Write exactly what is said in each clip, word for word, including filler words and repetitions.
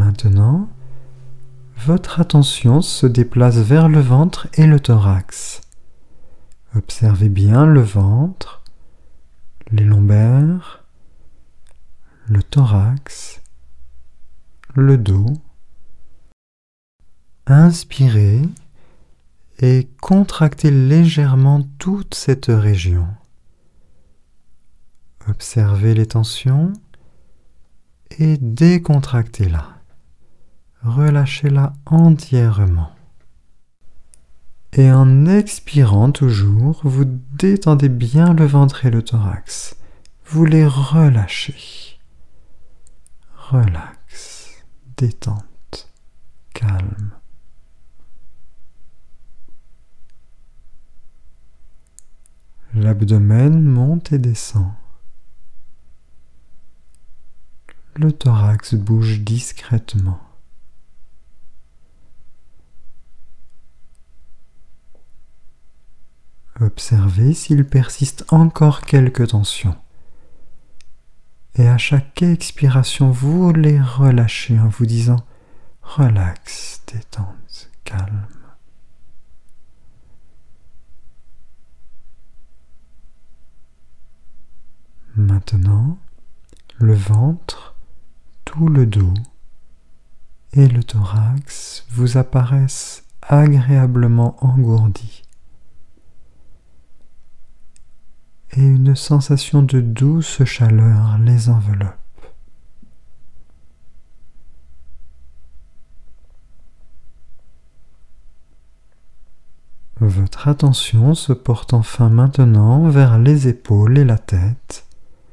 Maintenant, votre attention se déplace vers le ventre et le thorax. Observez bien le ventre, les lombaires, le thorax, le dos. Inspirez et contractez légèrement toute cette région. Observez les tensions et décontractez-la. Relâchez-la entièrement. Et en expirant toujours, vous détendez bien le ventre et le thorax. Vous les relâchez. Relax, détente, calme. L'abdomen monte et descend. Le thorax bouge discrètement. Observez s'il persiste encore quelques tensions. Et à chaque expiration, vous les relâchez en vous disant « Relax, détente, calme ». Maintenant, le ventre, tout le dos et le thorax vous apparaissent agréablement engourdis. Et une sensation de douce chaleur les enveloppe. Votre attention se porte enfin maintenant vers les épaules et la tête.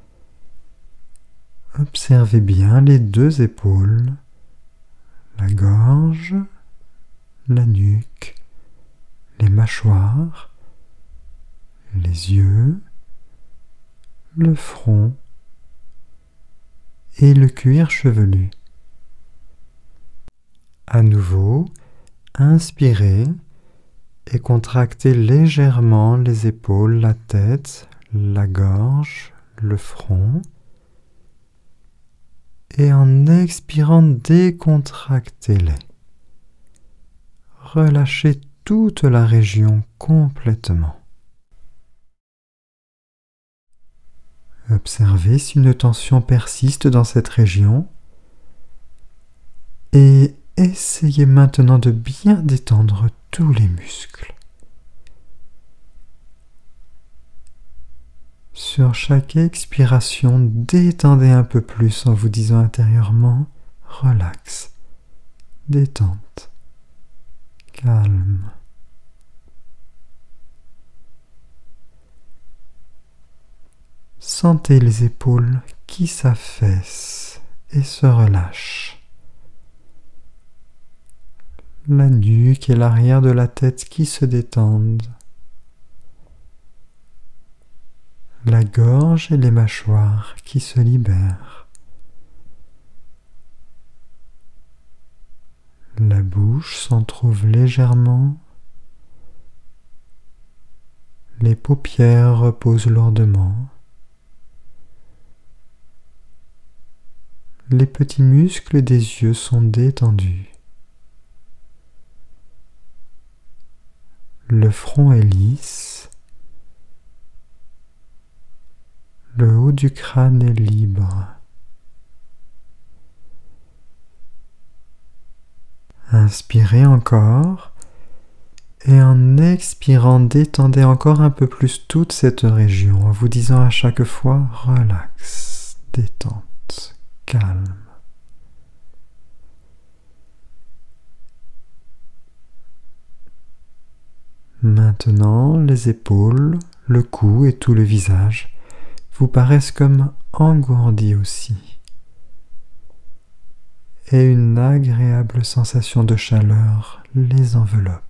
Observez bien les deux épaules, la gorge, la nuque, les mâchoires, les yeux, le front et le cuir chevelu. À nouveau, inspirez et contractez légèrement les épaules, la tête, la gorge, le front. Et en expirant, décontractez-les. Relâchez toute la région complètement. Observez si une tension persiste dans cette région et essayez maintenant de bien détendre tous les muscles. Sur chaque expiration, détendez un peu plus en vous disant intérieurement « Relax, détente, calme ». Sentez les épaules qui s'affaissent et se relâchent. La nuque et l'arrière de la tête qui se détendent. La gorge et les mâchoires qui se libèrent. La bouche s'entr'ouvre légèrement. Les paupières reposent lourdement. Les petits muscles des yeux sont détendus. Le front est lisse. Le haut du crâne est libre. Inspirez encore et en expirant, détendez encore un peu plus toute cette région en vous disant à chaque fois « Relax, détente, calme ». Maintenant, les épaules, le cou et tout le visage vous paraissent comme engourdis aussi. Et une agréable sensation de chaleur les enveloppe.